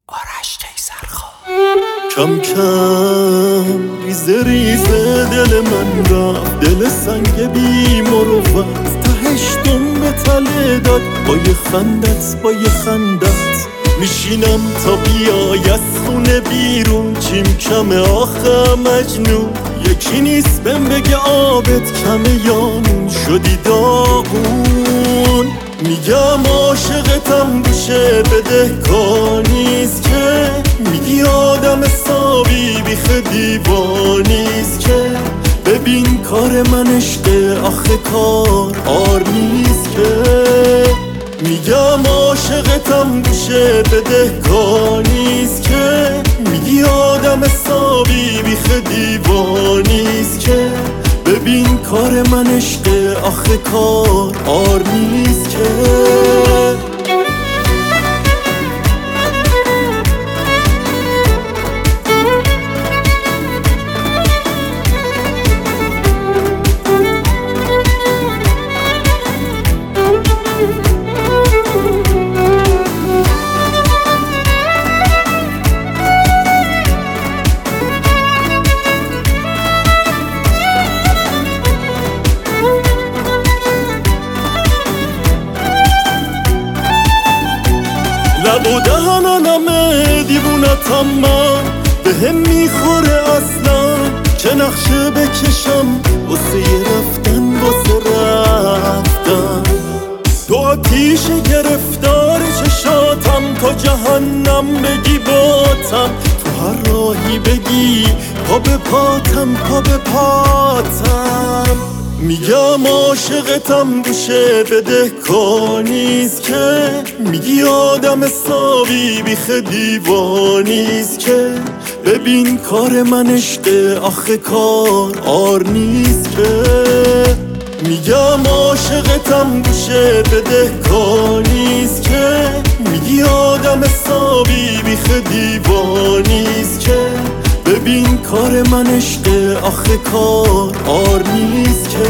آرش قیصرخان. کم کم ریزه ریزه دل من رفت، دل سنگ بی مروت تهش دم به تله داد. با یه خندت میشینم تا بیای از خونه بیرون. چیم کمه آخه مجنون، یکی نیست بهم بگه آبت کمه یا نون شدی داغون. میگم عاشقتم گوشه بده کار نیست که میگی آدم حسابی بیخ دیوانیست که ببین کار من عشقه آخه کار آر نیست که میگم عاشقتم گوشه بده کار نیست که میگی آدم حسابی بیخ دیوانیست که ببین کار من عشقه آخه کار آر نیست که لب و دهنمه دیوونتم من بهم میخوره اصلا چه نقشه بکشم واسه رفتن تو آتیش گرفتار چشاتم تا جهنم بگی باتم تو هر راهی بگی پا به پاتم میگم عاشقتم گوشه بده کار نیست که میگی آدم حسابی بیخ دیوانیست که ببین کار من عشقه آخه کار آر نیست که میگم عاشقتم گوشه بده کار نیست که میگی آدم حسابی بیخ دیوانیست که ببین کار من عشقه آخه کار آر نیست که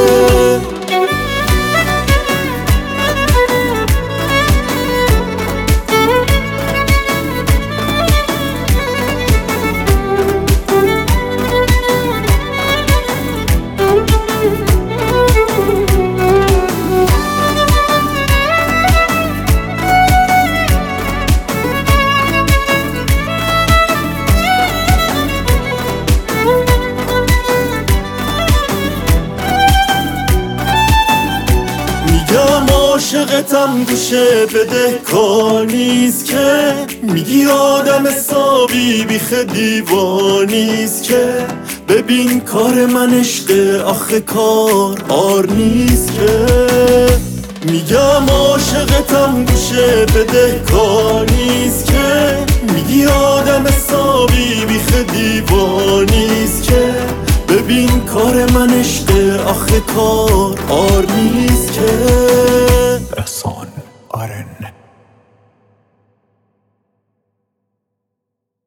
میگم عاشقتم گوشه بده کار نیست که میگی آدم حسابی بیخ دیوانیست که ببین کار من عشقه آخه کار آر نیست که میگم عاشقتم گوشه بده کار نیست که میگی آدم حسابی بیخ دیوانیست که ببین کار من عشقه آخه کار آر نیست که